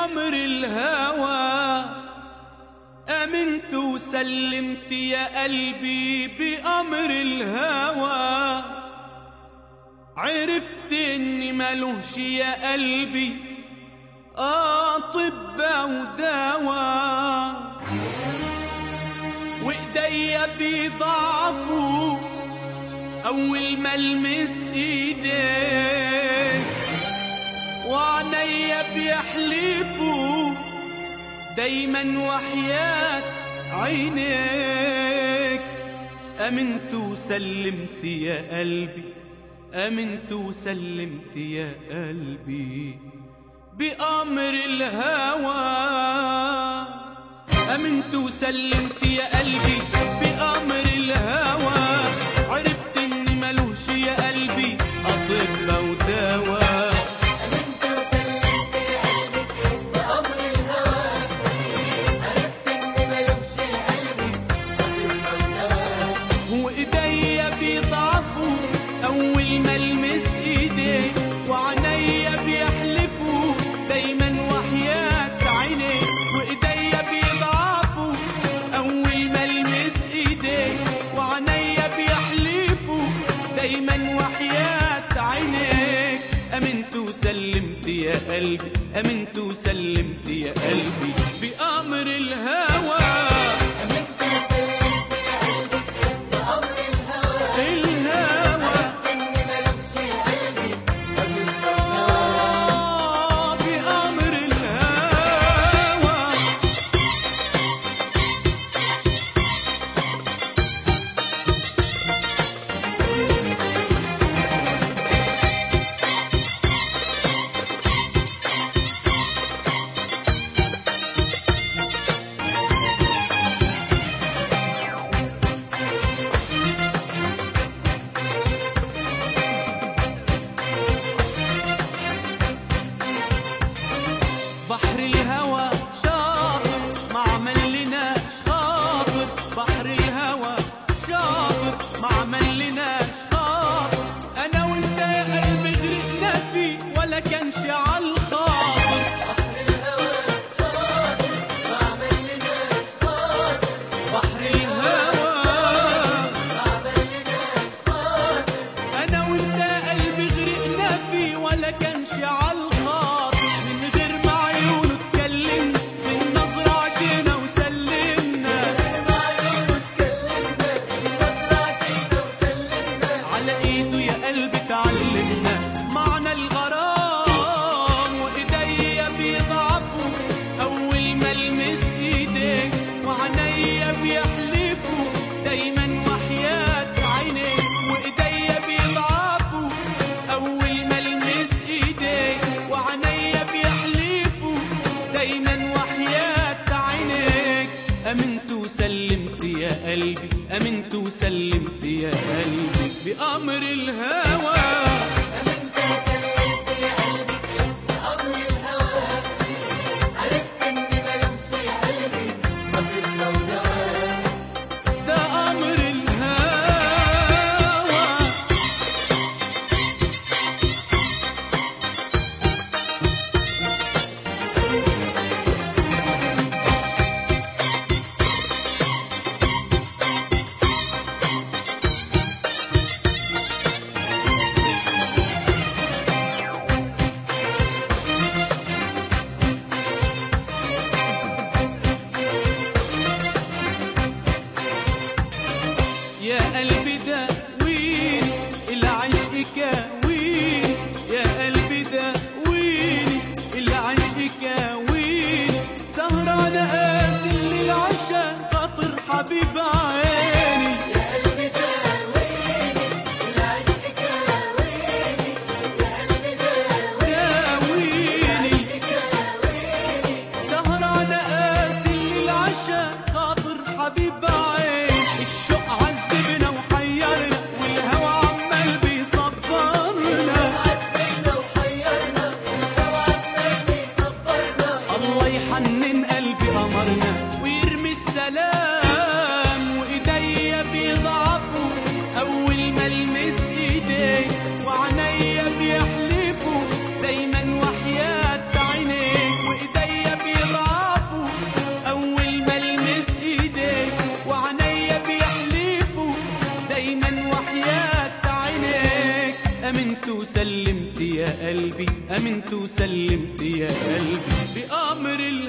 بأمر الهوى، أمنت وسلمت يا قلبي بأمر الهوى. عرفت إني ملوش يا قلبي طب ودواء، وإيديا بيضعفوا أول ما ألمس إيديك، وعينيا بيحلفوا دايما وحياة عينيك. أمنت وسلمت يا قلبي، أمنت وسلمت يا قلبي بأمر الهوى. أمنت وسلمت يا قلبي بأمر الهوى. عرفت إني ملوش يا قلبي أطب ودواء. أمنت وسلمت يا قلبي بأمر الهوى. عرفت إني ملوش يا قلبي أطب ودواء. وإيديا بيضعفوا أول ما ألمس إيديك، وعينيا بيحلفوا دايما وحياة عينيك. وإيديا بيضعفوا أول ما ألمس إيديك، وعينيا بيحلفوا دايما وحياة عينيك. أمنت وسلمت يا قلبي، أمنت وسلمت يا قلبي بأمر الهوى. أمنت وسلمت يا قلبي بأمر الهوى. الهوى عرفت إني ملوش يا قلبي أطب ودواء. بأمر الهوى. بحر الهوى شاطر ما عملناش خاطر. بحر الهوى شاطر ما عملناش خاطر. انا وانت يا قلبي غرقنا فيه ولا كانش عالخاطر. بحر الهوى شاطر ما عملناش خاطر. بحر الهوى ما عملناش خاطر. انا وانت يا قلبي غرقنا فيه ولا كانش عالخاطر. من غير ما عيونه اتكلمنا، من نظرة عشينا وسلمنا. بعيونه اتكلمنا، بالنظرة عشينا وسلمنا. على ايده يا قلبي اتعلمنا معنى الغرام. وايديا بيضعفوا اول ما المس ايديك، وعينيا بيحلفوا دايما وحياة عينيك. وايديا بيضعفوا اول ما المس ايديك، وعينيا بيحلفوا دايما وحياة عينيك. امنت وسلمت يا قلبي، امنت وسلمت يا قلبي بأمر الهوى. أمنت وسلمت يا قلبي بأمر الهوى. عرفت إني ملوش يا قلبي أطب ودواء. ده أمر الهوى. يا قلبي داويني العشق كاويني. يا قلبي داويني العشق كاويني. سهران قاسي للعشا خاطر حبيب عيني. يا قلبي داويني العشق كاويني. يا قلبي داويني كاويني. سهران قاسي للعشا خاطر حبيب عيني. الشوق عذبنا وحيرنا والهوى عمال بيصبرنا. عذبنا وحيرنا والهوى عمال بيصبرنا. الله يحنن قلبي قمرنا ويرمي السلام. امنت وسلمت يا قلبي، امنت وسلمت يا قلبي بأمر